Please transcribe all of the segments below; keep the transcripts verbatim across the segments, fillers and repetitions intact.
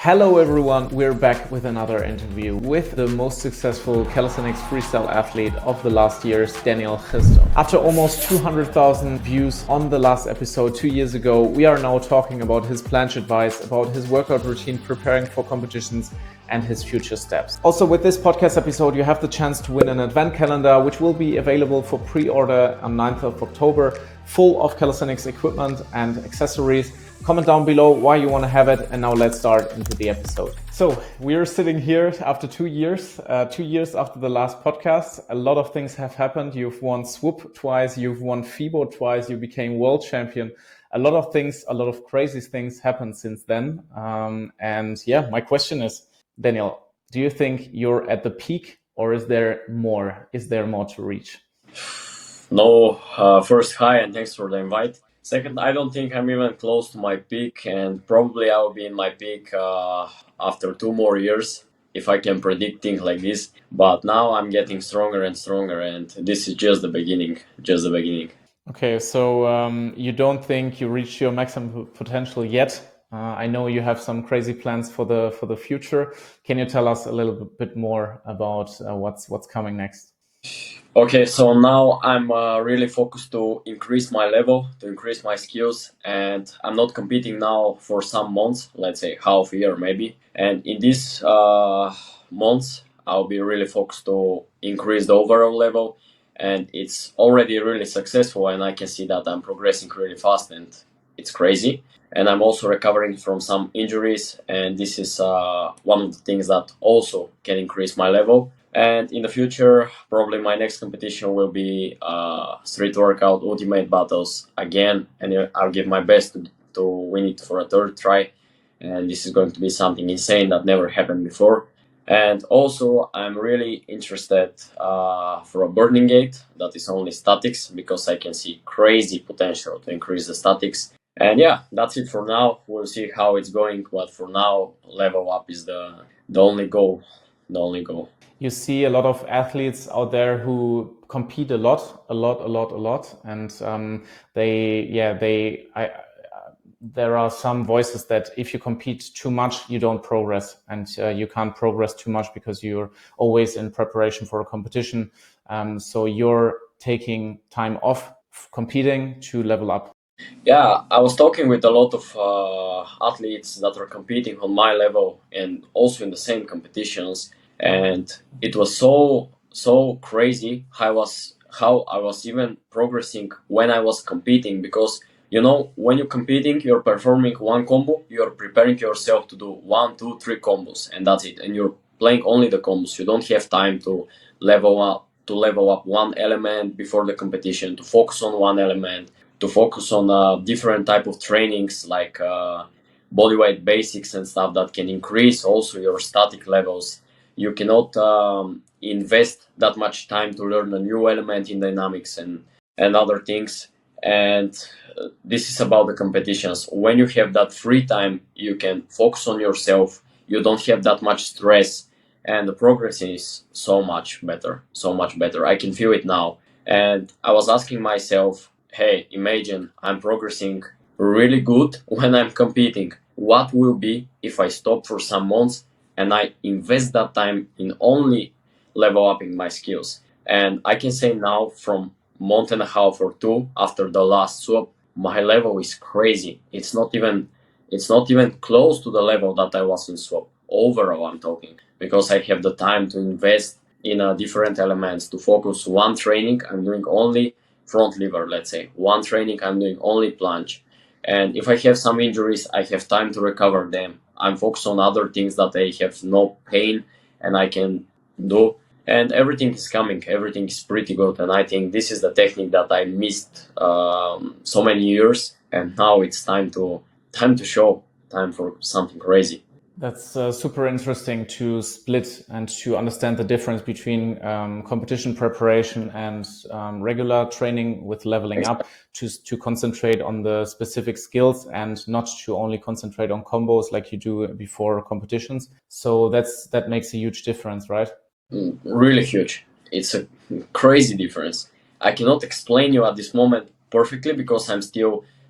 Hello everyone, we're back with another interview with the most successful calisthenics freestyle athlete of the last years, Daniel Christo. After almost two hundred thousand views on the last episode two years ago, we are now talking about his planche advice, about his workout routine, preparing for competitions, and his future steps. Also with this podcast episode, you have the chance to win an advent calendar, which will be available for pre-order on ninth of October, full of calisthenics equipment and accessories. Comment down below why you want to have it, and now let's start into the episode. So we're sitting here after two years, uh, two years after the last podcast. A lot of things have happened. You've won Swoop twice, you've won FIBO twice, you became world champion. A lot of things, a lot of crazy things happened since then. Um, and yeah, my question is, Daniel, do you think you're at the peak, or is there more? Is there more to reach? No, uh, first, hi, and thanks for the invite. Second, I don't think I'm even close to my peak, and probably I'll be in my peak uh, after two more years, if I can predict things like this. But now I'm getting stronger and stronger, and this is just the beginning, just the beginning. Okay, so um, you don't think you reached your maximum potential yet? Uh, I know you have some crazy plans for the for the future. Can you tell us a little bit more about uh, what's what's coming next? Okay, so now I'm uh, really focused to increase my level, to increase my skills, and I'm not competing now for some months, let's say half a year maybe. And in these uh, months, I'll be really focused to increase the overall level, and it's already really successful, and I can see that I'm progressing really fast, and it's crazy. And I'm also recovering from some injuries, and this is uh, one of the things that also can increase my level. And in the future, probably my next competition will be uh, Street Workout Ultimate Battles again, and I'll give my best to, to win it for a third try. And this is going to be something insane that never happened before. And also, I'm really interested uh, for a Burning Gate that is only statics, because I can see crazy potential to increase the statics. And yeah, that's it for now. We'll see how it's going, but for now, level up is the the only goal. The only goal. You see a lot of athletes out there who compete a lot, a lot, a lot, a lot, and um, they, yeah, they. I, uh, there are some voices that if you compete too much, you don't progress, and uh, you can't progress too much because you're always in preparation for a competition. Um, so you're taking time off competing to level up. Yeah, I was talking with a lot of uh, athletes that are competing on my level and also in the same competitions, and it was so so crazy how I was how I was even progressing when I was competing, because you know, when you're competing, you're performing one combo, you're preparing yourself to do one, two, three combos, and that's it. And you're playing only the combos. You don't have time to level up to level up one element before the competition, to focus on one element, to focus on uh, different type of trainings like uh, bodyweight basics and stuff that can increase also your static levels. You cannot um, invest that much time to learn a new element in dynamics and, and other things. And uh, this is about the competitions. When you have that free time, you can focus on yourself. You don't have that much stress, and the progress is so much better, so much better. I can feel it now. And I was asking myself, hey, imagine I'm progressing really good when I'm competing. What will be if I stop for some months and I invest that time in only level upping my skills? And I can say now, from month and a half or two after the last swap, my level is crazy. It's not even it's not even close to the level that I was in swap. Overall, I'm talking, because I have the time to invest in uh, different elements, to focus one training. I'm doing only front lever, let's say. One training, I'm doing only planche. And if I have some injuries, I have time to recover them. I'm focused on other things that I have no pain and I can do. And everything is coming. Everything is pretty good. And I think this is the technique that I missed um, so many years. And now it's time to time to show. Time for something crazy. That's uh, super interesting to split and to understand the difference between um, competition preparation and um, regular training with leveling up, to, to concentrate on the specific skills and not to only concentrate on combos like you do before competitions. So that's that makes a huge difference, right? Mm, really huge. It's a crazy difference. I cannot explain you at this moment perfectly because I'm still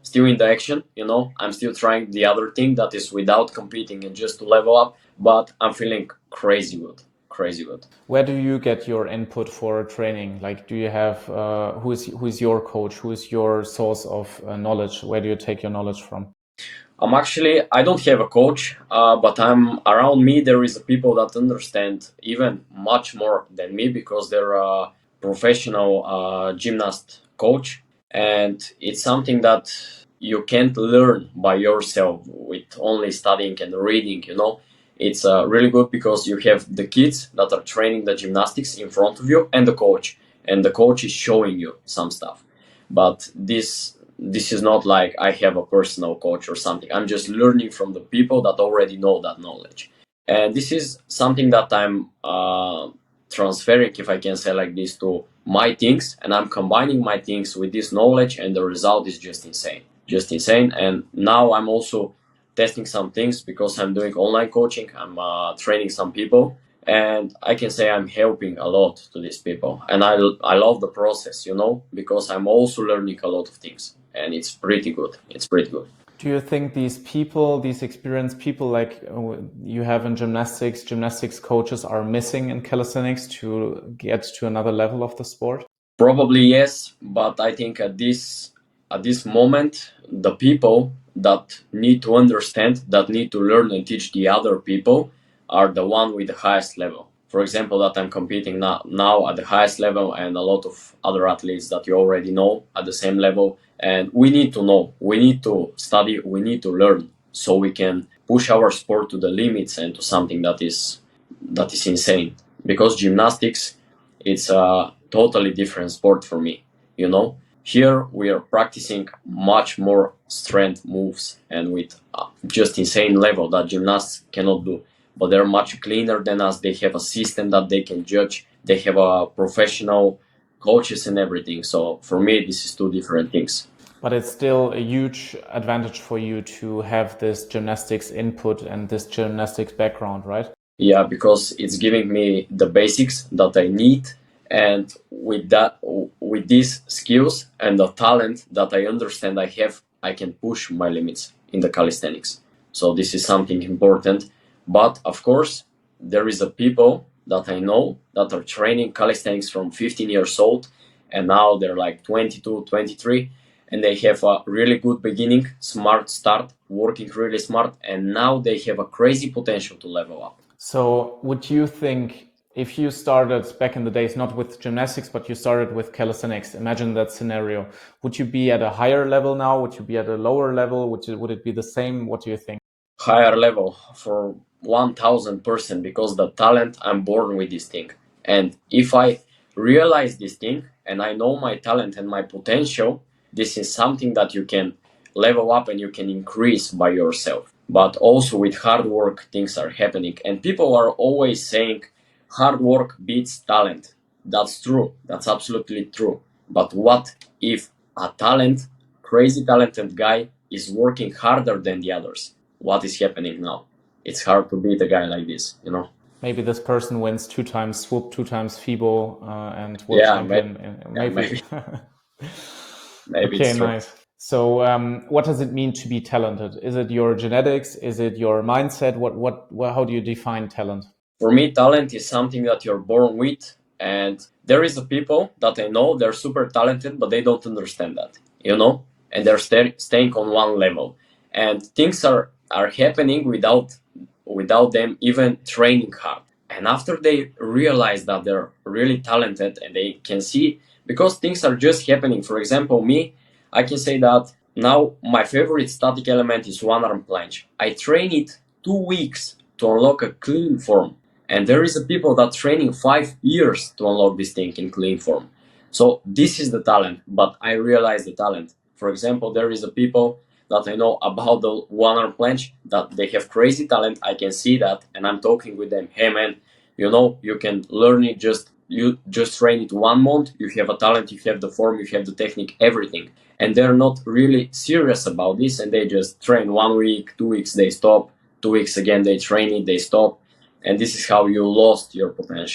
still in the action, you know. I'm still trying the other thing that is without competing and just to level up, but I'm feeling crazy good, crazy good. Where do you get your input for training? Like, do you have uh, who is who is your coach? Who is your source of uh, knowledge? Where do you take your knowledge from? I'm actually, I don't have a coach, uh, but I'm around me. There is people that understand even much more than me because they're a professional uh, gymnast coach, and it's something that you can't learn by yourself with only studying and reading. You know, it's uh, really good because you have the kids that are training the gymnastics in front of you and the coach, and the coach is showing you some stuff. But this this is not like I have a personal coach or something. I'm just learning from the people that already know that knowledge. And this is something that I'm uh, transferring, if I can say like this, to my things. And I'm combining my things with this knowledge, and the result is just insane. Just insane. And now I'm also testing some things because I'm doing online coaching. I'm uh, training some people. And I can say I'm helping a lot to these people. And I, I love the process, you know, because I'm also learning a lot of things. And it's pretty good. It's pretty good. Do you think these people, these experienced people like you have in gymnastics, gymnastics coaches are missing in calisthenics to get to another level of the sport? Probably yes, but I think at this at this moment, the people that need to understand, that need to learn and teach the other people, are the one with the highest level. For example, that I'm competing now, now at the highest level, and a lot of other athletes that you already know at the same level. And we need to know, we need to study, we need to learn, so we can push our sport to the limits and to something that is that is insane. Because gymnastics, it's a totally different sport for me, you know. Here we are practicing much more strength moves and with uh, just insane level that gymnasts cannot do. But they're much cleaner than us. They have a system that they can judge. They have a professional coaches and everything. So for me, this is two different things. But it's still a huge advantage for you to have this gymnastics input and this gymnastics background, right? Yeah, because it's giving me the basics that I need, and with that, with these skills and the talent that I understand I have, I can push my limits in the calisthenics. So this is something important. But of course, there is a people that I know that are training calisthenics from fifteen years old, and now they're like twenty-two, twenty-three, and they have a really good beginning, smart start, working really smart, and now they have a crazy potential to level up. So would you think, if you started back in the days, not with gymnastics, but you started with calisthenics, imagine that scenario, would you be at a higher level now? Would you be at a lower level? Would, you, would it be the same? What do you think? Higher level for one thousand percent, because the talent, I'm born with this thing. And if I realize this thing and I know my talent and my potential, this is something that you can level up and you can increase by yourself. But also with hard work, things are happening. And people are always saying hard work beats talent. That's true. That's absolutely true. But what if a talent, crazy talented guy is working harder than the others? What is happening now? It's hard to beat a guy like this, you know? Maybe this person wins two times swoop, two times FIBO, uh, and world yeah, champion. Maybe. Maybe. Yeah, maybe. Maybe okay, it's true. nice. So, um, what does it mean to be talented? Is it your genetics? Is it your mindset? What, what, what, how do you define talent? For me, talent is something that you're born with, and there is a people that I know they're super talented, but they don't understand that, you know, and they're st- staying on one level, and things are are happening without without them even training hard. And after they realize that they're really talented and they can see, because things are just happening. For example, me, I can say that now my favorite static element is one arm planche. I train it two weeks to unlock a clean form. And there is a people that training five years to unlock this thing in clean form. So this is the talent, but I realize the talent. For example, there is a people that I know about the one arm planche that they have crazy talent. I can see that, and I'm talking with them. Hey man, you know, you can learn it, just you just train it one month, you have a talent, you have the form, you have the technique, everything. And they're not really serious about this, and they just train one week, two weeks, they stop, two weeks again, they train it, they stop. And this is how you lost your potential.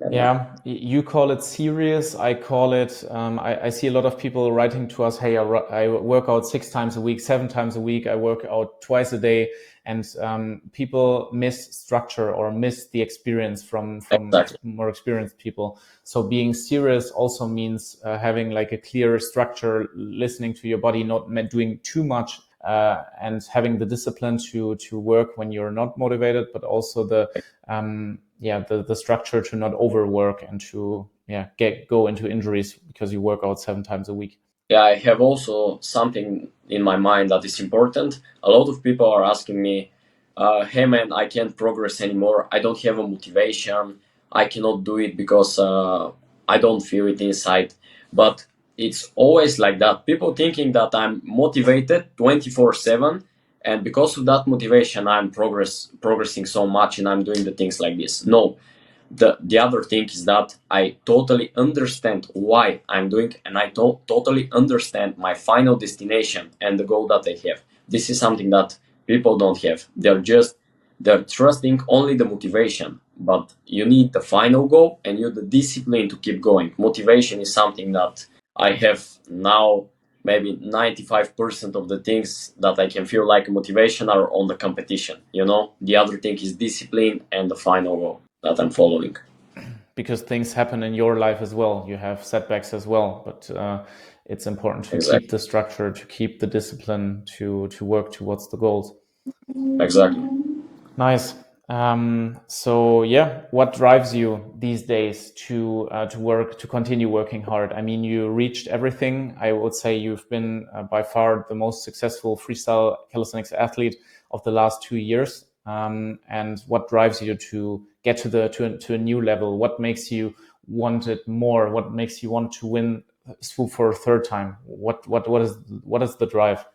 Yeah, y- you call it serious. I call it. Um, I, I see a lot of people writing to us. Hey, I, ru- I work out six times a week, seven times a week. I work out twice a day, and um, people miss structure or miss the experience from from ex- Exactly. more experienced people. So being serious also means uh, having like a clear structure, listening to your body, not ma- doing too much. Uh, and having the discipline to to work when you're not motivated, but also the um, yeah the the structure to not overwork and to yeah get go into injuries because you work out seven times a week. Yeah, I have also something in my mind that is important. A lot of people are asking me, uh, "Hey man, I can't progress anymore. I don't have a motivation. I cannot do it because uh, I don't feel it inside." But it's always like that. People thinking that I'm motivated twenty-four seven, and because of that motivation, I'm progress progressing so much, and I'm doing the things like this. No, the the other thing is that I totally understand why I'm doing, and I to- totally understand my final destination and the goal that I have. This is something that people don't have. They're just they're trusting only the motivation, but you need the final goal and you the discipline to keep going. Motivation is something that I have now. Maybe ninety-five percent of the things that I can feel like motivation are on the competition. You know, the other thing is discipline and the final goal that I'm following. Because things happen in your life as well. You have setbacks as well, but uh, it's important to keep Exactly. the structure, to keep the discipline, to to work towards the goals. Exactly. Nice. Um, so yeah, what drives you these days to uh, to work to continue working hard? I mean, you reached everything. I would say you've been uh, by far the most successful freestyle calisthenics athlete of the last two years. Um, and what drives you to get to the to, a- to a new level? What makes you want it more? What makes you want to win Swoop for a third time? What what what is what is the drive?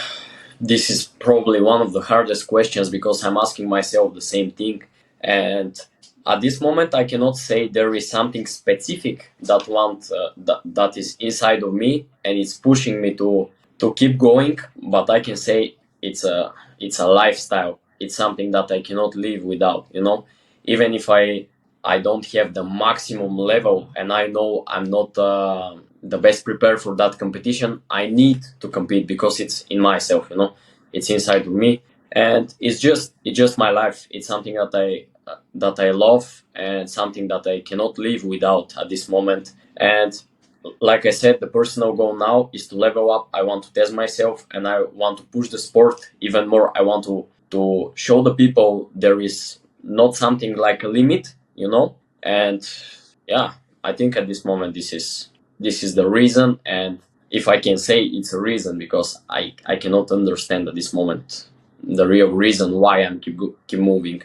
This is probably one of the hardest questions because I'm asking myself the same thing. And at this moment, I cannot say there is something specific that want uh, that, that is inside of me and it's pushing me to to keep going. But I can say it's a it's a lifestyle. It's something that I cannot live without. You know, even if I I don't have the maximum level and I know I'm not uh, the best prepared for that competition, I need to compete because it's in myself, you know, it's inside of me, and it's just it's just my life. It's something that I uh, that I love and something that I cannot live without at this moment. And like I said, the personal goal now is to level up. I want to test myself and I want to push the sport even more. I want to to show the people there is not something like a limit, you know. And yeah, I think at this moment this is this is the reason. And if I can say it's a reason, because I I cannot understand at this moment the real reason why I'm keep keep moving,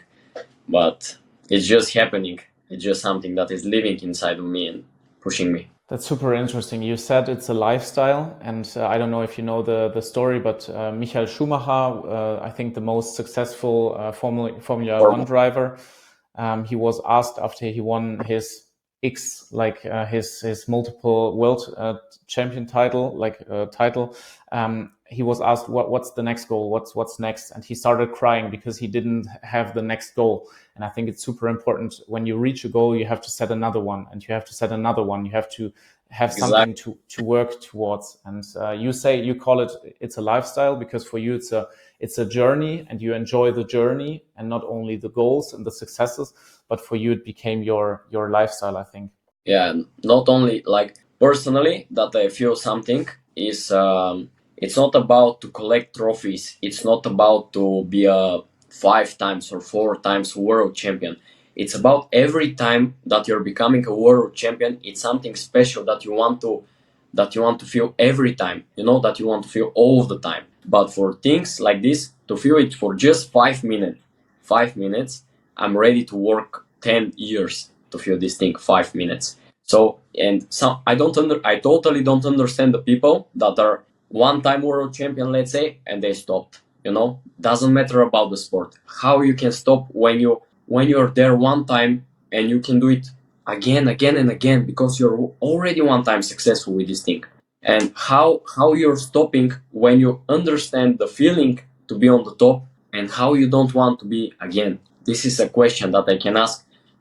but it's just happening. It's just something that is living inside of me and pushing me. That's super interesting. You said it's a lifestyle, and uh, I don't know if you know the the story, but uh, Michael Schumacher, uh, I think the most successful uh, Formula Formula One Or driver, um, he was asked after he won his X, like uh, his his multiple world uh, champion title, like uh, title. Um, he was asked what what's the next goal, what's what's next, and he started crying because he didn't have the next goal. And I think it's super important when you reach a goal, you have to set another one, and you have to set another one. You have to have something exactly. to to work towards. And uh, you say you call it it's a lifestyle because for you it's a it's a journey, and you enjoy the journey and not only the goals and the successes, but for you it became your your lifestyle, I think. Yeah, and not only like personally that I feel something is um, it's not about to collect trophies. It's not about to be a five times or four times world champion. It's about every time that you're becoming a world champion, it's something special that you want to that you want to feel every time. You know that you want to feel all the time. But for things like this, to feel it for just five minutes, five minutes, I'm ready to work ten years to feel this thing five minutes. So and some I don't under I totally don't understand the people that are one time world champion, let's say, and they stopped. You know, doesn't matter about the sport. How you can stop when you when you're there one time and you can do it again, again and again because you're already one time successful with this thing. And how how you're stopping when you understand the feeling to be on the top and how you don't want to be again. This is a question that I can ask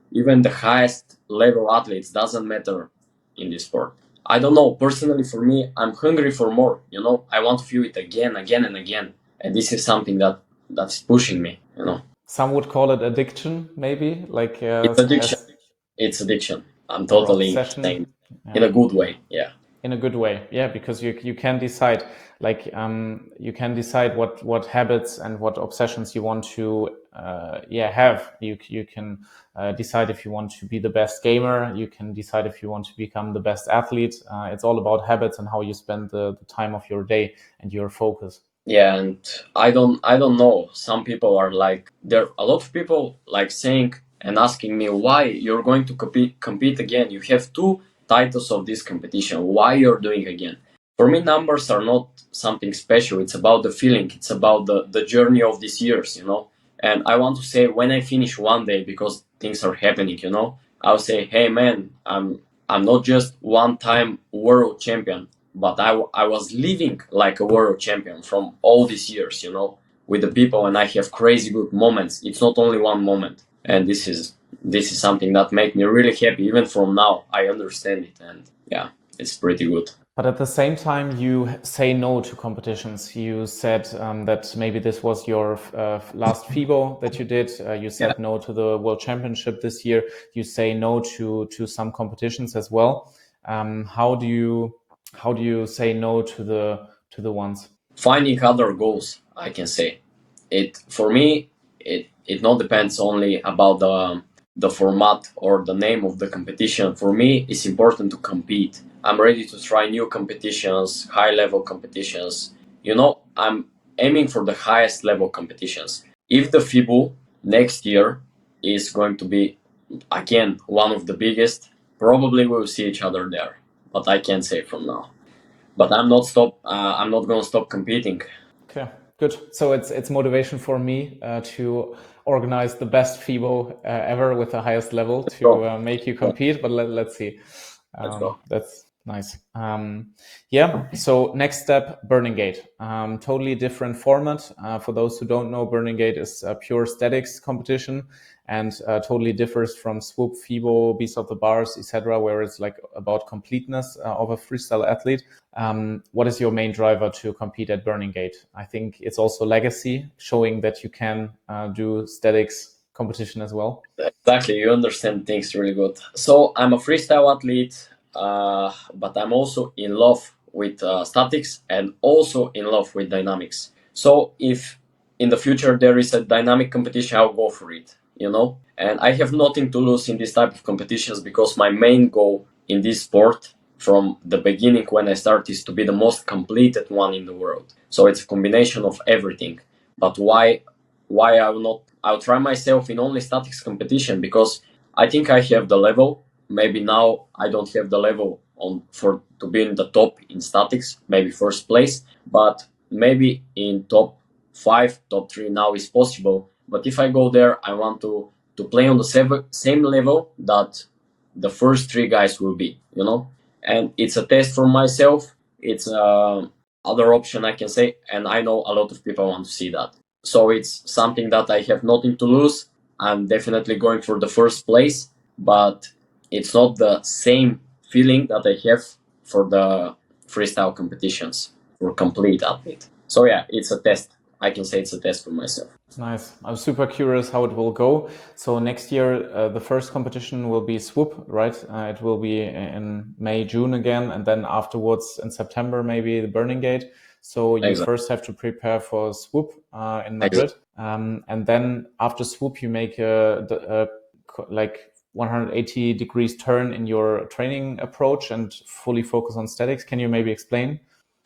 even the highest level athletes doesn't matter in this sport. I don't know. Personally, for me, I'm hungry for more. You know, I want to feel it again, again, and again. And this is something that that's pushing me. You know, Some would call it addiction, maybe, like uh, it's addiction. as It's addiction. I'm or totally saying obsession. in Yeah. a good way. Yeah. In a good way, yeah, because you you can decide, like um, you can decide what what habits and what obsessions you want to uh, yeah have. You you can uh, decide if you want to be the best gamer. You can decide if you want to become the best athlete. Uh, it's all about habits and how you spend the, the time of your day and your focus. Yeah, and I don't I don't know. Some people are like there a lot of people like saying and asking me why you're going to compete compete again. You have two titles of this competition. Why you're doing again? For me, numbers are not something special. It's about the feeling. It's about the, the journey of these years, you know. And I want to say when I finish one day because things are happening, you know, I'll say, hey man, I'm I'm not just one time world champion, but I, I was living like a world champion from all these years, you know, with the people, and I have crazy good moments. It's not only one moment, and this is this is something that makes me really happy. Even from now, I understand it, and yeah, it's pretty good. But at the same time, you say no to competitions. You said um, that maybe this was your uh, last FIBO that you did. Uh, you said Yeah. no to the World Championship this year. You say no to to some competitions as well. Um, how do you how do you say no to the to the ones? Finding other goals, I can say. It for me, it it not depends only about the the format or the name of the competition. For me, it's important to compete. I'm ready to try new competitions, high level competitions. You know, I'm aiming for the highest level competitions. If the FIBO next year is going to be again one of the biggest, probably we'll see each other there. But I can't say from now. But I'm not stop. Uh, I'm not gonna stop competing. Okay, good. So it's it's motivation for me uh, to organize the best FIBO uh, ever with the highest level Let's to go. uh, make you compete. But let, let's see. Let's Um, go. that's nice. Um, yeah. So next step, Burning Gate. Um, totally different format. Uh, for those who don't know, Burning Gate is a pure statics competition and uh, totally differs from Swoop, FIBO, Beast of the Bars, et cetera, where it's like about completeness uh, of a freestyle athlete. Um, what is your main driver to compete at Burning Gate? I think it's also legacy, showing that you can uh, do statics competition as well. Exactly. You understand things really good. So I'm a freestyle athlete, uh, but I'm also in love with uh, statics and also in love with dynamics. So if in the future there is a dynamic competition, I'll go for it. You know, and I have nothing to lose in this type of competitions because my main goal in this sport from the beginning when I started is to be the most completed one in the world. So it's a combination of everything. But why why I will not I'll try myself in only statics competition because I think I have the level. Maybe now I don't have the level on for to be in the top in statics, maybe first place, but maybe in top five, top three now is possible. But if I go there, I want to to play on the same same level that the first three guys will be, you know. And it's a test for myself. It's a other option I can say, and I know a lot of people want to see that. So it's something that I have nothing to lose. I'm definitely going for the first place, but it's not the same feeling that I have for the freestyle competitions for complete athlete. So yeah, it's a test. I can say it's a test for myself. Nice. I'm super curious how it will go. So next year, uh, the first competition will be Swoop, right? Uh, it will be in May, June again, and then afterwards in September, maybe the Burning Gate. So you Exactly. first have to prepare for Swoop uh, in Madrid, Exactly. um, and then after Swoop, you make a, a like one hundred eighty degrees turn in your training approach and fully focus on statics. Can you maybe explain?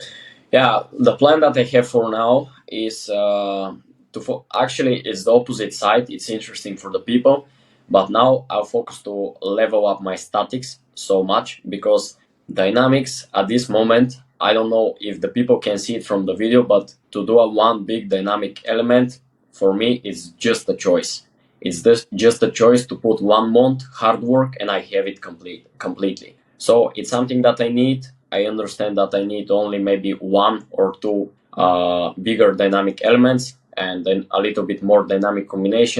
Yeah, the plan that I have for now is uh, to fo- actually it's the opposite side. It's interesting for the people, but now I'll focus to level up my statics so much because dynamics at this moment, I don't know if the people can see it from the video, but to do a one big dynamic element for me is just a choice. It's this, just a choice to put one month hard work and I have it complete completely. So it's something that I need. I understand that I need only maybe one or two uh, bigger dynamic elements and then a little bit more dynamic combinations.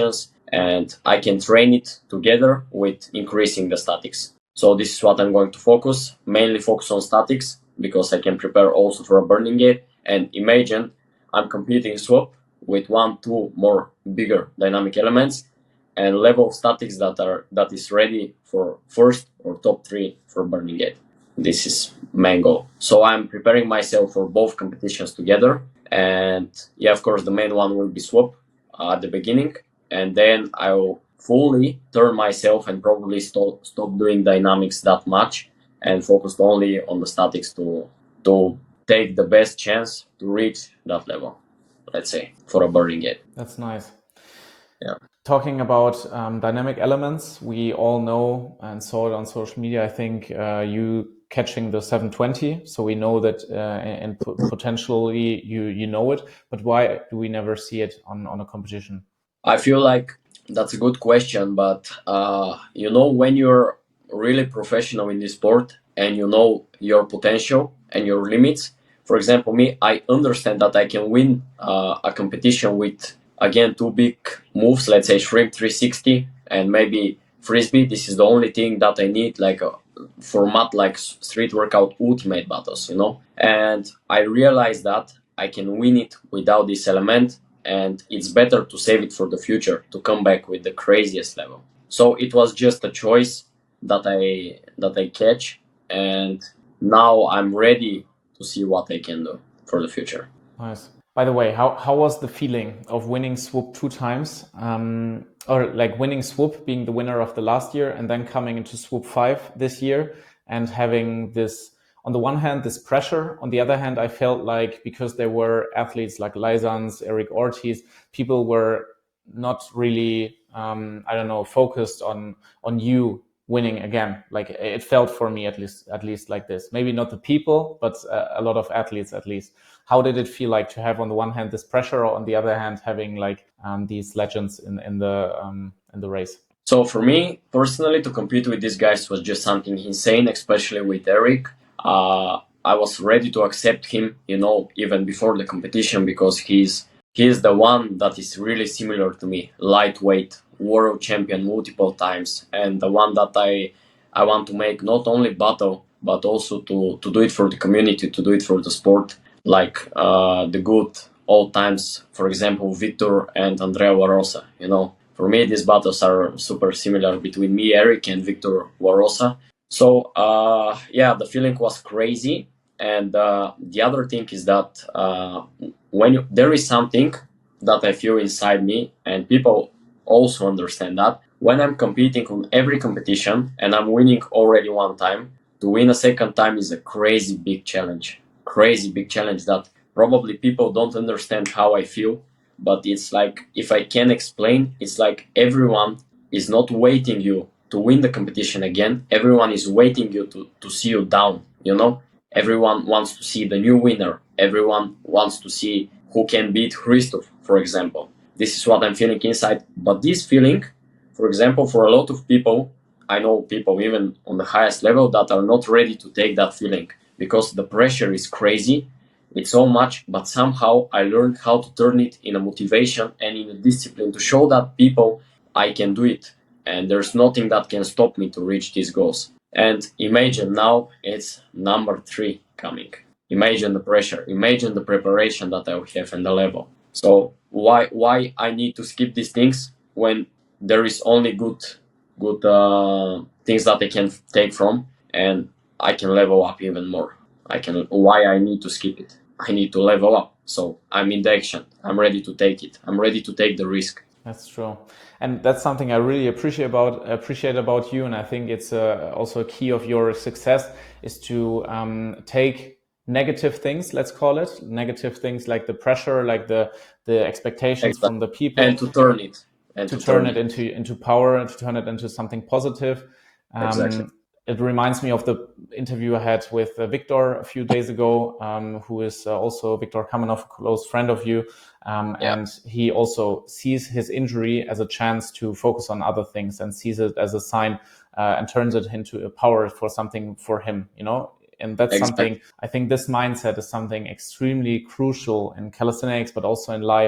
and I can train it together with increasing the statics. So this is what I'm going to focus, mainly focus on statics, because I can prepare also for a burning gate. And imagine I'm competing swap with one, two more bigger dynamic elements and level of statics that are that is ready for first or top three for burning gate. This is main goal. So I'm preparing myself for both competitions together. And yeah, of course, the main one will be swap uh, at the beginning, and then I'll fully turn myself and probably stop stop doing dynamics that much and focus only on the statics to to take the best chance to reach that level, let's say, for a burning gate. That's nice. Yeah. Talking about um, dynamic elements, we all know and saw it on social media. I think uh, you catching the seven twenty, so we know that, uh, and potentially you you know it. But why do we never see it on on a competition? I feel like that's a good question, but uh, you know, when you're really professional in this sport and you know your potential and your limits. For example, me, I understand that I can win uh, a competition with, again, two big moves, let's say shrimp three sixty and maybe frisbee. This is the only thing that I need, like a format like street workout ultimate battles, you know. And I realized that I can win it without this element, and it's better to save it for the future to come back with the craziest level. So it was just a choice that I that I catch, and now I'm ready to see what I can do for the future. Nice. By the way, how, how was the feeling of winning Swoop two times, um, or like winning Swoop, being the winner of the last year, and then coming into Swoop five this year and having this, on the one hand, this pressure. On the other hand, I felt like because there were athletes like Lysans, Eric Ortiz, people were not really, um, I don't know, focused on on you winning again. Like it felt for me at least at least like this. Maybe not the people, but a, a lot of athletes at least. How did it feel like to have on the one hand this pressure, or on the other hand having like um, these legends in in the um, in the race? So for me personally, to compete with these guys was just something insane, especially with Eric. Uh, I was ready to accept him, you know, even before the competition, because he's he's the one that is really similar to me, lightweight, world champion multiple times, and the one that I I want to make not only battle but also to to do it for the community, to do it for the sport, like uh, the good old times, for example, Victor and Andrea Warosa. You know, for me these battles are super similar between me, Eric, and Victor Warosa. So uh, yeah, the feeling was crazy. And uh, the other thing is that uh, when you, there is something that I feel inside me, and people also understand that when I'm competing on every competition and I'm winning already one time, to win a second time is a crazy big challenge. Crazy big challenge that probably people don't understand how I feel. But it's like, if I can explain, it's like everyone is not waiting you to win the competition again. Everyone is waiting you to, to see you down, you know? Everyone wants to see the new winner. Everyone wants to see who can beat Christoph, for example. This is what I'm feeling inside. But this feeling, for example, for a lot of people, I know people even on the highest level that are not ready to take that feeling, because the pressure is crazy. It's so much, but somehow I learned how to turn it in a motivation and in a discipline to show that people I can do it. And there's nothing that can stop me to reach these goals. And imagine now it's number three coming. Imagine the pressure. Imagine the preparation that I will have and the level. So why why I need to skip these things when there is only good good uh, things that I can take from, and I can level up even more. I can. Why I need to skip it? I need to level up. So I'm in the action. I'm ready to take it. I'm ready to take the risk. That's true, and that's something I really appreciate about appreciate about you. And I think it's uh, also a key of your success is to um, take negative things, let's call it negative things, like the pressure, like the the expectations Exactly. from the people, and to turn it, and to, to, turn, turn it, it into into power, and to turn it into something positive. Um, exactly. It reminds me of the interview I had with uh, Victor a few days ago, um, who is uh, also Victor Kamenov, a close friend of you. Um, Yeah. And he also sees his injury as a chance to focus on other things and sees it as a sign uh, and turns it into a power for something for him, you know? And that's Exactly. something, I think this mindset is something extremely crucial in calisthenics, but also in life,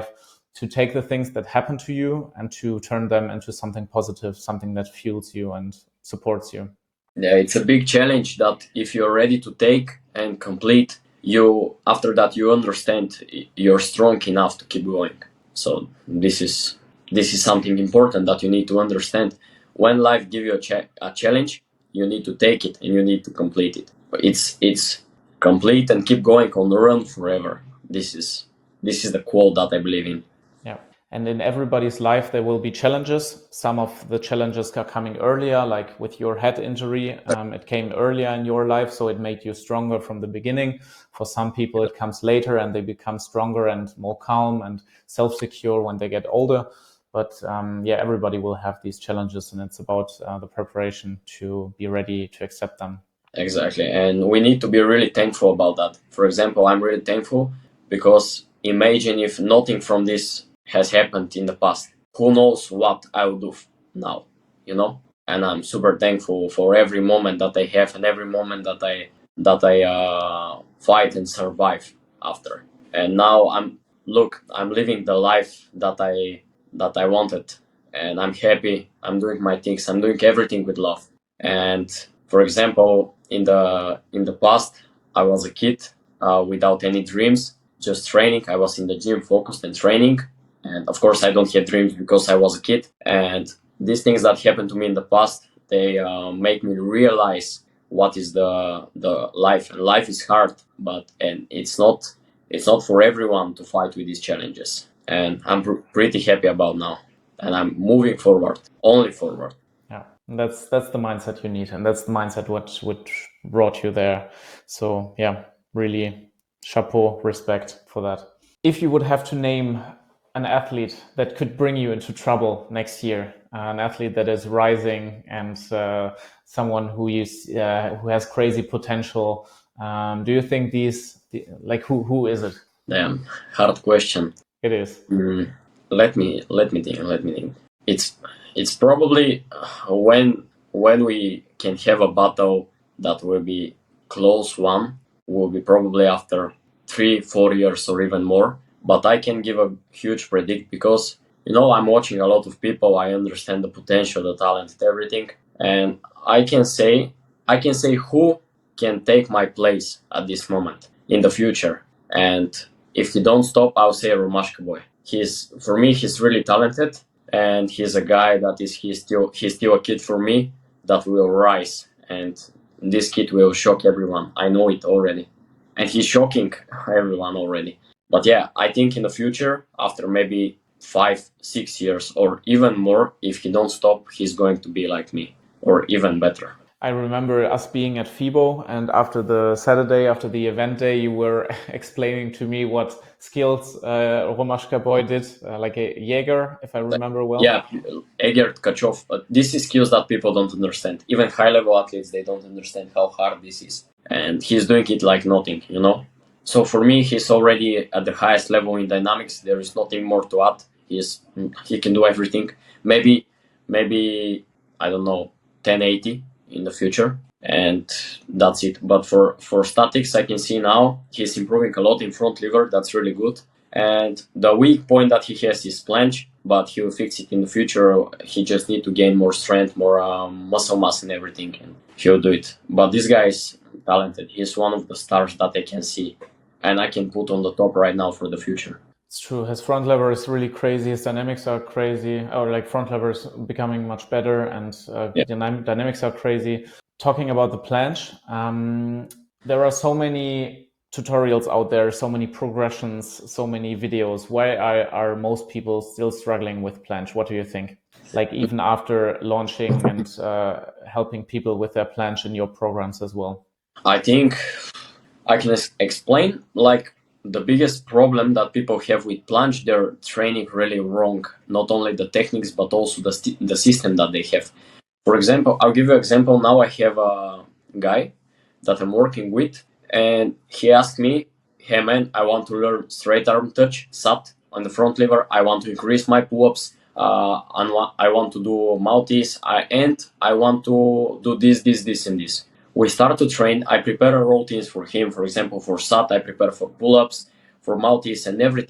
to take the things that happen to you and to turn them into something positive, something that fuels you and supports you. Yeah, it's a big challenge that if you're ready to take and complete, you after that you understand you're strong enough to keep going. So this is this is something important that you need to understand. When life gives you a, cha- a challenge, you need to take it and you need to complete it. It's it's complete and keep going on the run forever. This is this is the quote that I believe in. Yeah. And in everybody's life, there will be challenges. Some of the challenges are coming earlier, like with your head injury. Um, it came earlier in your life, so it made you stronger from the beginning. For some people, it comes later and they become stronger and more calm and self-secure when they get older. But um, yeah, everybody will have these challenges, and it's about uh, the preparation to be ready to accept them. Exactly. And we need to be really thankful about that. For example, I'm really thankful because imagine if nothing from this has happened in the past. Who knows what I will do now, you know? And I'm super thankful for every moment that I have and every moment that I that I uh, fight and survive after. And now I'm look, I'm living the life that I that I wanted, and I'm happy. I'm doing my things. I'm doing everything with love. And for example, in the in the past, I was a kid uh, without any dreams, just training. I was in the gym, focused and training. And of course, I don't have dreams because I was a kid. And these things that happened to me in the past, they uh, make me realize what is the the life. And life is hard, but and it's not it's not for everyone to fight with these challenges. And I'm pr- pretty happy about now. And I'm moving forward, only forward. Yeah, that's that's the mindset you need, and that's the mindset what which brought you there. So yeah, really chapeau, respect for that. If you would have to name an athlete that could bring you into trouble next year, uh, an athlete that is rising and uh, someone who is uh, who has crazy potential, um, do you think these like who who is it? Damn, hard question. It is. Mm, let me let me think. Let me think. It's it's probably when when we can have a battle that will be close one will be probably after three four years or even more. But I can give a huge predict because you know I'm watching a lot of people. I understand the potential, the talent, everything, and I can say I can say who can take my place at this moment in the future. And if he don't stop, I'll say Romashka boy. He's for me, he's really talented, and he's a guy that is he's still he's still a kid for me that will rise, and this kid will shock everyone. I know it already, and he's shocking everyone already. But yeah, I think in the future, after maybe five, six years or even more, if he don't stop, he's going to be like me or even better. I remember us being at FIBO, and after the Saturday, after the event day, you were explaining to me what skills uh, Romashka boy did, uh, like a Jaeger, if I remember well. Yeah, Egert Tkachov. Uh, this is skills that people don't understand. Even high-level athletes, they don't understand how hard this is. And he's doing it like nothing, you know? So for me, he's already at the highest level in dynamics. There is nothing more to add. He's he can do everything. Maybe, maybe I don't know, ten eighty in the future, and that's it. But for for statics, I can see now he's improving a lot in front lever. That's really good. And the weak point that he has is planche, but he will fix it in the future. He just need to gain more strength, more um, muscle mass, and everything, and he'll do it. But this guy is talented. He's one of the stars that I can see, and I can put on the top right now for the future. It's true. His front lever is really crazy. His dynamics are crazy, or like front levers becoming much better, and uh, yeah. dynam- dynamics are crazy. Talking about the planche, um, there are so many tutorials out there, so many progressions, so many videos. Why are, are most people still struggling with planche? What do you think? Like even after launching and uh, helping people with their planche in your programs as well? I think I can explain like the biggest problem that people have with planche, they're training really wrong. Not only the techniques, but also the, st- the system that they have. For example, I'll give you an example. Now I have a guy that I'm working with, and he asked me, hey man, I want to learn straight arm touch, S A T on the front lever. I want to increase my pull-ups. Uh, and I want to do multis, I, and I want to do this, this, this, and this. We start to train. I prepare routines for him. For example, for S A T, I prepare for pull-ups, for multis, and everything.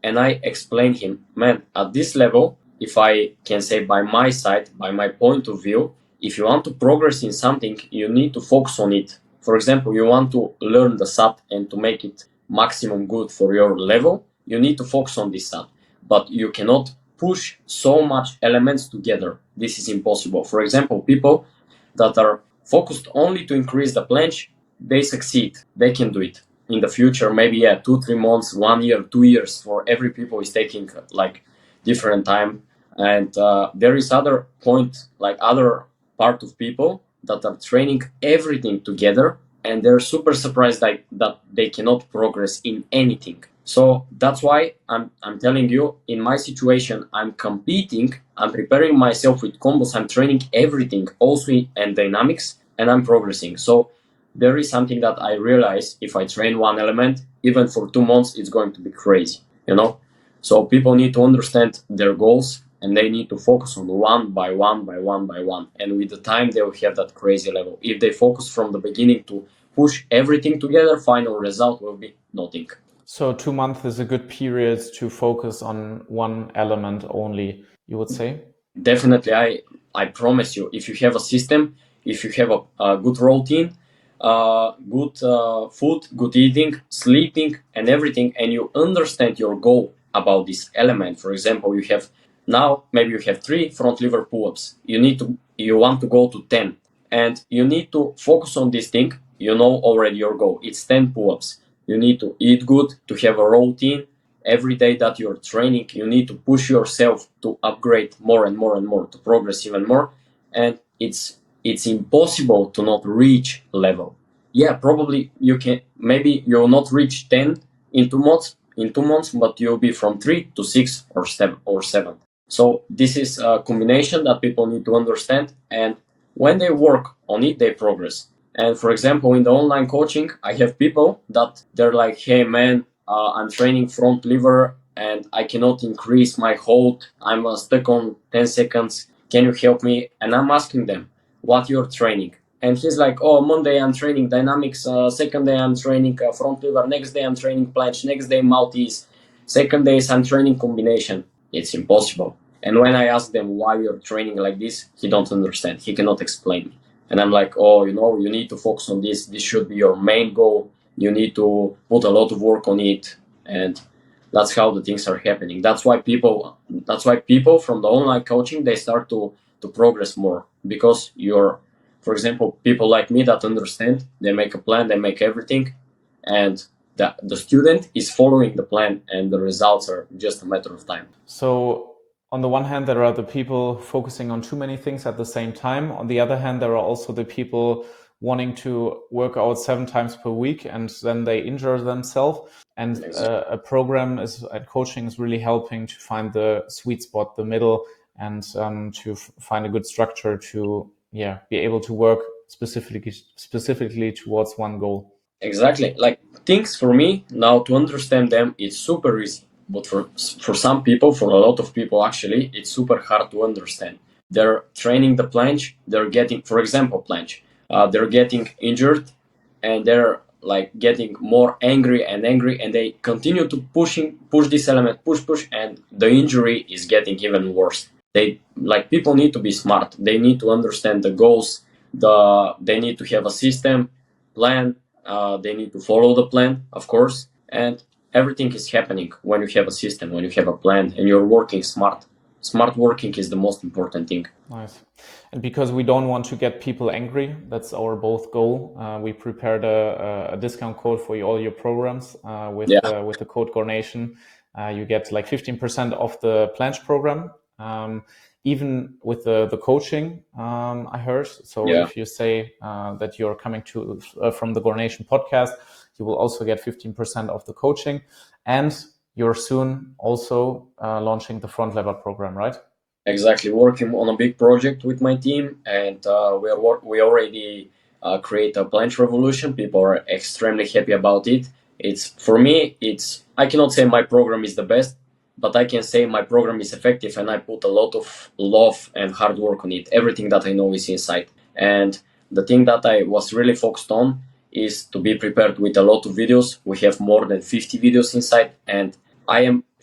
and I explain him, man, at this level, if I can say by my side, by my point of view, if you want to progress in something, you need to focus on it. For example, you want to learn the S A T and to make it maximum good for your level, you need to focus on this S A T. But you cannot push so much elements together. This is impossible. For example, people that are focused only to increase the planche, they succeed. They can do it. In the future, maybe yeah, two, three months, one year, two years, for every people is taking like different time. And uh, there is other point, like other part of people that are training everything together, and they're super surprised like that they cannot progress in anything. So that's why I'm I'm telling you, in my situation, I'm competing, I'm preparing myself with combos, I'm training everything, also and dynamics, and I'm progressing. So there is something that I realize, if I train one element, even for two months, it's going to be crazy, you know? So people need to understand their goals, and they need to focus on one by one by one by one. And with the time, they will have that crazy level. If they focus from the beginning to push everything together, final result will be nothing. So two months is a good period to focus on one element only, you would say? Definitely. I, I promise you, if you have a system, if you have a, a good routine, uh, good uh, food, good eating, sleeping, and everything, and you understand your goal about this element. For example, you have now maybe you have three front lever pull-ups. You need to you want to go to ten, and you need to focus on this thing. You know already your goal. It's ten pull-ups. You need to eat good, to have a routine. Every day that you're training, you need to push yourself to upgrade more and more and more, to progress even more. And it's it's impossible to not reach level. Yeah, probably you can, maybe you'll not reach ten in two months, in two months, but you'll be from three to six or seven or seven. So this is a combination that people need to understand. And when they work on it, they progress. And for example, in the online coaching, I have people that they're like, hey man, uh, I'm training front lever and I cannot increase my hold. I'm uh, stuck on ten seconds. Can you help me? And I'm asking them, what you're training? And he's like, oh, Monday I'm training dynamics, uh, second day I'm training uh, front lever, next day I'm training planche, next day multis, second day I'm training combination. It's impossible. And when I ask them why you're training like this, he don't understand. He cannot explain me. And I'm like, oh, you know, you need to focus on this. This should be your main goal. You need to put a lot of work on it. And that's how the things are happening. That's why people, that's why people from the online coaching, they start to, to progress more, because you're, for example, people like me that understand, they make a plan, they make everything, and the, the student is following the plan, and the results are just a matter of time. So on the one hand, there are the people focusing on too many things at the same time. On the other hand, there are also the people wanting to work out seven times per week, and then they injure themselves. And uh, a program is at coaching is really helping to find the sweet spot, the middle, and um, to f- find a good structure to yeah be able to work specifically specifically towards one goal. Exactly. Like things for me now to understand them, it's super easy. But for for some people, for a lot of people actually, it's super hard to understand. They're training the planche, they're getting, for example, planche, uh, they're getting injured, and they're like getting more angry and angry, and they continue to pushing push this element, push push, and the injury is getting even worse. They like people need to be smart. They need to understand the goals. The they need to have a system, plan. Uh, they need to follow the plan, of course, and everything is happening when you have a system, when you have a plan, and you're working smart. Smart working is the most important thing. Nice. And because we don't want to get people angry, that's our both goal. Uh, we prepared a, a discount code for all your programs uh, with yeah. uh, with the code GORNATION. Uh, you get like fifteen percent off the planche program, um, even with the, the coaching, um, I heard. So yeah. if you say uh, that you're coming to uh, from the GORNATION podcast, you will also get fifteen percent of the coaching, and you're soon also uh, launching the front lever program, right? Exactly. Working on a big project with my team, and uh, we are we already uh, create a planche revolution. People are extremely happy about it. It's for me. It's I cannot say my program is the best, but I can say my program is effective, and I put a lot of love and hard work on it. Everything that I know is inside, and the thing that I was really focused on is to be prepared with a lot of videos. We have more than fifty videos inside, and I am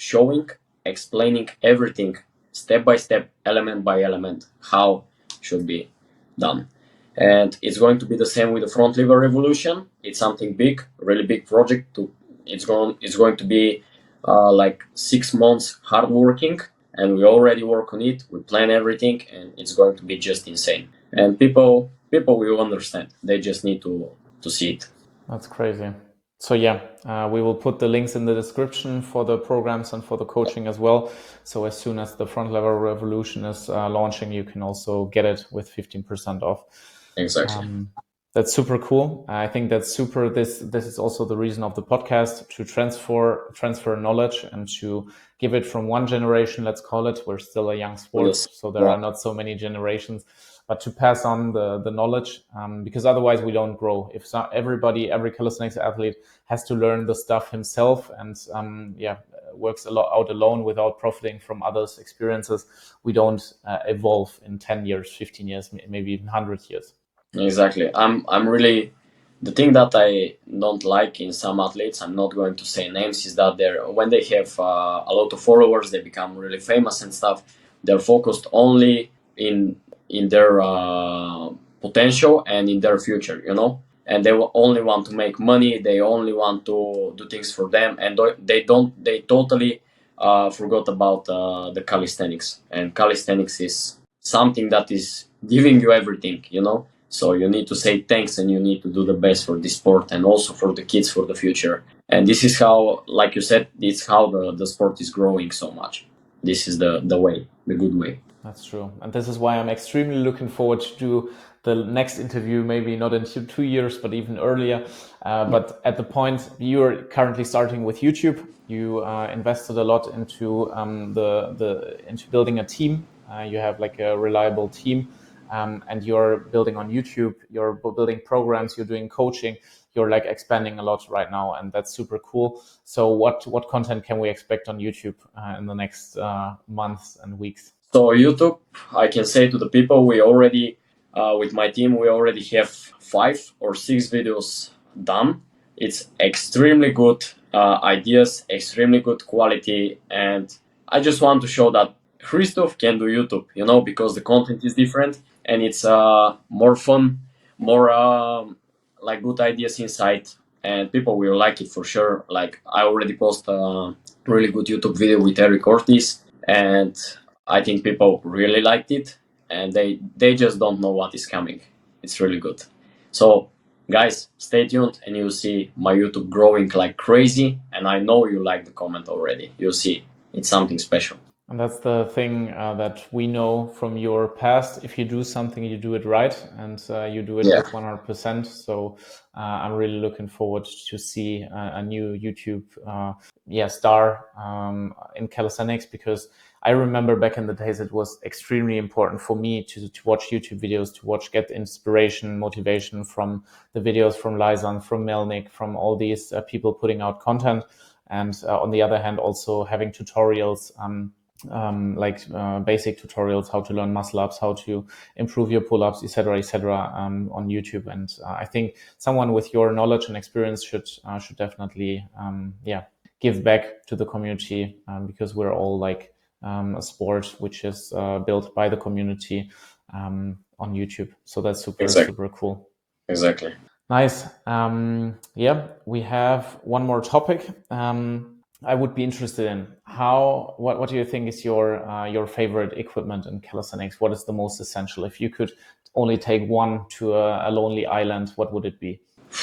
showing, explaining everything step by step, element by element, how should be done. And it's going to be the same with the front lever revolution. It's something big, really big project. To it's going it's going to be uh, like six months hard working, and we already work on it. We plan everything, and it's going to be just insane. And people people will understand. They just need to to see it. That's crazy. So yeah, uh, we will put the links in the description for the programs and for the coaching as well. So as soon as the front lever revolution is uh, launching, you can also get it with fifteen percent off. Exactly. Um, that's super cool. I think that's super. This this is also the reason of the podcast, to transfer transfer knowledge and to give it from one generation, let's call it. We're still a young sport, Yes. so there Yeah. are not so many generations, but to pass on the the knowledge, um, because otherwise we don't grow. If so, everybody, every calisthenics athlete has to learn the stuff himself and um, yeah, works a lot out alone without profiting from others' experiences, we don't uh, evolve in ten years, fifteen years, maybe even one hundred years. Exactly. I'm I'm really the thing that I don't like in some athletes, I'm not going to say names, is that they're when they have uh, a lot of followers, they become really famous and stuff. They're focused only in in their uh, potential and in their future, you know. And they will only want to make money. They only want to do things for them, and they don't. They totally uh, forgot about uh, the calisthenics. And calisthenics is something that is giving you everything, you know. So you need to say thanks, and you need to do the best for this sport and also for the kids for the future. And this is how, like you said, it's how the, the sport is growing so much. This is the, the way, the good way. That's true. And this is why I'm extremely looking forward to do the next interview, maybe not in two, two years, but even earlier. Uh, but at the point, you're currently starting with YouTube. You uh, invested a lot into um, the, the into building a team. Uh, you have like a reliable team. Um, and you're building on YouTube, you're building programs, you're doing coaching, you're like expanding a lot right now, and that's super cool. So what what content can we expect on YouTube uh, in the next uh, months and weeks? So YouTube, I can say to the people, we already, uh, with my team, we already have five or six videos done. It's extremely good uh, ideas, extremely good quality, and I just want to show that Christoph can do YouTube, you know, because the content is different. And it's uh, more fun, more um, like good ideas inside, and people will like it for sure. Like I already posted a really good YouTube video with Eric Ortiz, and I think people really liked it, and they they just don't know what is coming. It's really good. So guys, stay tuned, and you'll see my YouTube growing like crazy. And I know you like the comment already. You'll see it's something special. And that's the thing uh, that we know from your past. If you do something, you do it right, and uh, you do it Yeah. with one hundred percent. So uh, I'm really looking forward to see uh, a new YouTube uh, yeah, star um, in calisthenics, because I remember back in the days, it was extremely important for me to, to watch YouTube videos, to watch, get inspiration, motivation from the videos from Lysan, from Melnick, from all these uh, people putting out content. And uh, on the other hand, also having tutorials, um, um, like uh, basic tutorials, how to learn muscle ups, how to improve your pull-ups, et cetera, et cetera, um, on YouTube. And uh, I think someone with your knowledge and experience should uh, should definitely, um, yeah, give back to the community, um, because we're all like um, a sport which is uh, built by the community um, on YouTube. So that's super, Exactly. super cool. Exactly. Nice. Um, yeah, we have one more topic. Um, I would be interested in how. What What do you think is your uh, your favorite equipment in calisthenics? What is the most essential? If you could only take one to a, a lonely island, what would it be?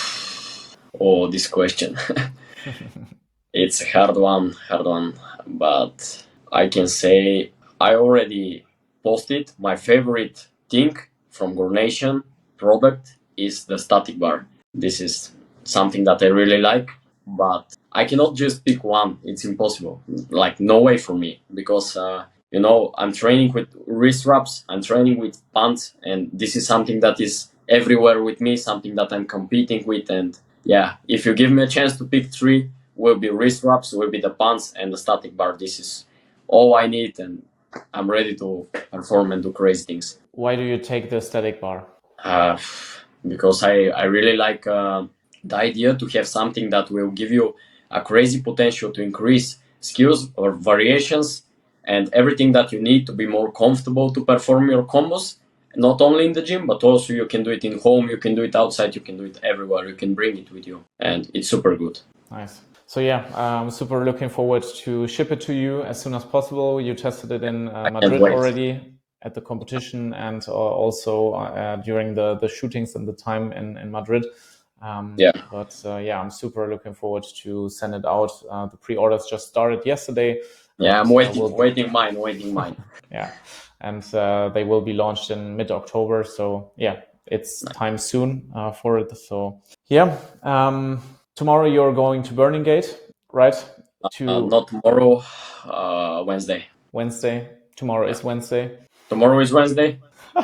Oh, this question. It's a hard one, hard one. But I can say I already posted my favorite thing from Gornation product is the static bar. This is something that I really like, but I cannot just pick one. It's impossible. Like no way for me, because uh, you know, I'm training with wrist wraps, I'm training with pants, and this is something that is everywhere with me, something that I'm competing with. And yeah, if you give me a chance to pick three, will be wrist wraps, will be the pants, and the static bar. This is all I need, and I'm ready to perform and do crazy things. Why do you take the static bar? Uh, because I, I really like uh, the idea to have something that will give you a crazy potential to increase skills or variations and everything that you need to be more comfortable to perform your combos. Not only in the gym, but also you can do it in home, you can do it outside, you can do it everywhere. You can bring it with you, and it's super good. Nice. So yeah, I'm super looking forward to ship it to you as soon as possible. You tested it in uh, Madrid already at the competition, and uh, also uh, during the, the shootings and the time in, in Madrid. Um, yeah. But uh, yeah, I'm super looking forward to send it out. Uh, the pre-orders just started yesterday. Yeah, I'm waiting, uh, we'll waiting mine, waiting mine. Yeah, and uh, they will be launched in mid-October. So yeah, it's nice. Time soon uh, for it. So yeah, um, tomorrow you're going to Burning Gate, right? To uh, not tomorrow, uh, Wednesday. Wednesday. Tomorrow yeah. is Wednesday. Tomorrow is Wednesday.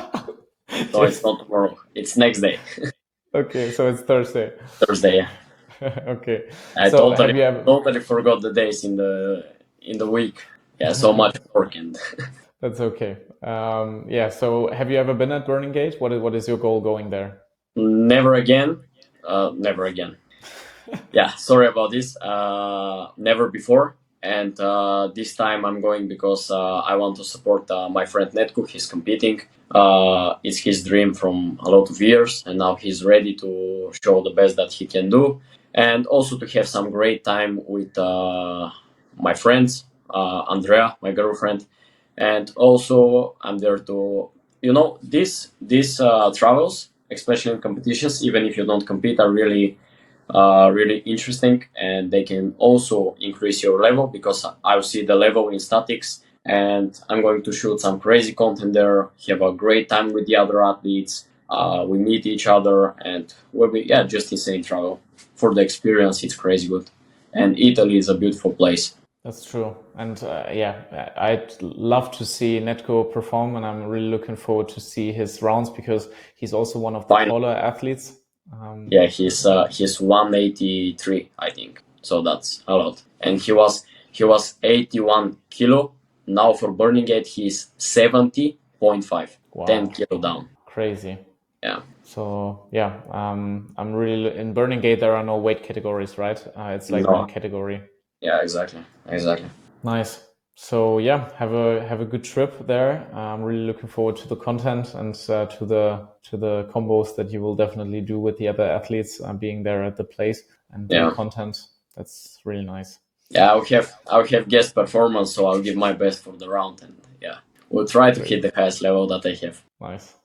So yes. It's not tomorrow. It's next day. Okay, so it's Thursday. Thursday, yeah. Okay. I so totally, have you ever... totally forgot the days in the in the week. Yeah, so much work and. That's okay. Um, yeah. So, have you ever been at Burning Gate? What is what is your goal going there? Never again. Uh, never again. Yeah. Sorry about this. Uh, never before. And uh, this time I'm going because uh, I want to support uh, my friend Netko. He's competing. Uh, it's his dream from a lot of years, and now he's ready to show the best that he can do, and also to have some great time with uh, my friends, uh, Andrea, my girlfriend, and also I'm there to, you know, these these uh, travels, especially in competitions, even if you don't compete, are really. Uh, really interesting, and they can also increase your level because I'll see the level in statics, and I'm going to shoot some crazy content there, have a great time with the other athletes, uh, we meet each other, and we'll be, yeah, just insane travel. For the experience, it's crazy good. And Italy is a beautiful place. That's true. And uh, yeah, I'd love to see Netko perform, and I'm really looking forward to see his rounds because he's also one of the Fine. taller athletes. Um, yeah, he's uh, he's one eighty-three, I think. So that's a lot. And he was he was eighty-one kilo. Now for Burning Gate, he's seventy point five. Wow. ten kilo down. Crazy. Yeah. So yeah, um, I'm really in Burning Gate. There are no weight categories, right? Uh, it's like no. one category. Yeah, exactly, exactly. Nice. So yeah, have a have a good trip there. I'm really looking forward to the content and uh, to the to the combos that you will definitely do with the other athletes uh, being there at the place and yeah. the content. That's really nice. Yeah, I'll have I'll have guest performance, so I'll give my best for the round, and yeah, we'll try to Great. hit the highest level that I have. Nice,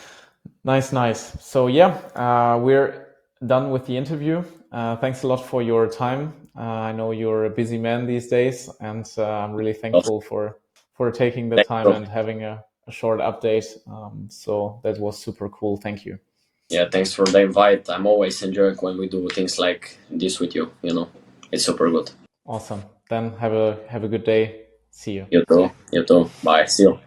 nice, nice. So yeah, uh, we're done with the interview. Uh, thanks a lot for your time. Uh, I know you're a busy man these days, and uh, I'm really thankful for for taking the time and having a, a short update. Um, so that was super cool. Thank you. Yeah, thanks for the invite. I'm always enjoying when we do things like this with you. You know, it's super good. Awesome. Then have a have a good day. See you. You too. You too. Bye. See you.